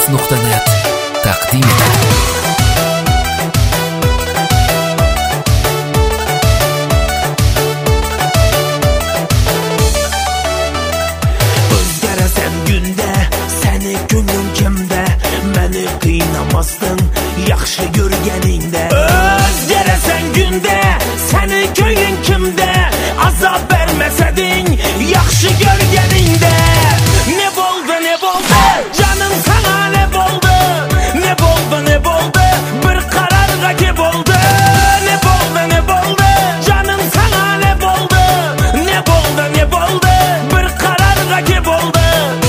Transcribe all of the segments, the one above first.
uskids.net taqdim etadi. Özgərəsən gündə, səni günün kimdə, məni qıynamazdın, yaxşı görgənində. Özgərəsən gündə, səni köyün kimdə, azab verməsədin, yaxşı görgənində. Ne boldu, canım sana ne boldu, ne boldu, bir karar rakip oldu. Ne boldu, canım sana ne boldu, ne boldu, bir karar rakip oldu.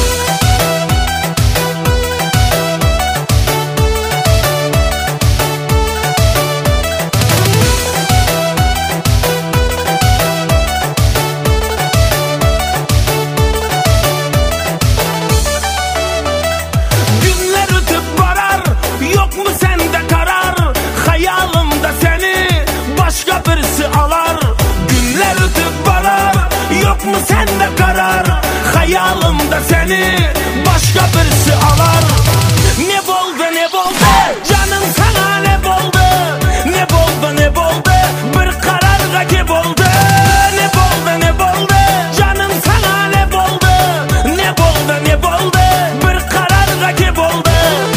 Başka birisi alar, günler ötüp varar. Yok mu sende karar, hayalımda seni başka birisi alar. Ne boldu, canım sana ne boldu, ne boldu, bir karar rakip oldu. Ne boldu, canım sana ne boldu, ne boldu, bir karar rakip oldu.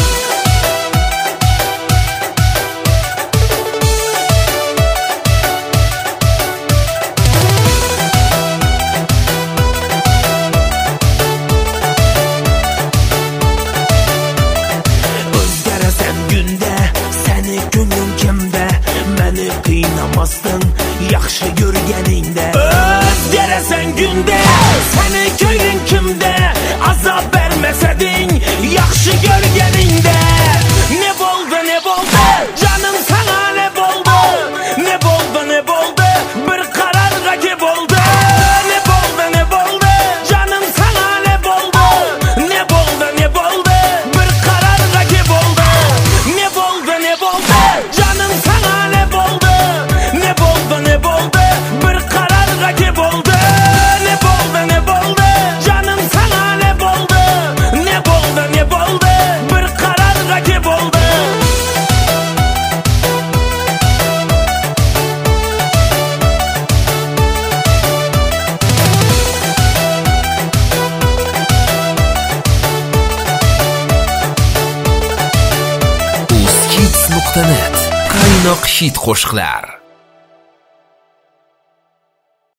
Qıynamazdın, yaxşı görgənində. Özgərəsən gündə, səni köyün kimdə, azab verməsədin, yaxşı görgənində. Ne boldu, canım sana ne boldu, ne boldu, bir karar rakip oldu. Ne boldu, canım sana ne boldu, ne boldu, bir karar rakip oldu. Ne boldu, canım sana ne boldu, ne boldu, bir karar rakip oldu. Ne boldu, canım sana ne boldu, ne boldu, bir karar rakip oldu. uskids.net qaynoq hit qo'shiqlar.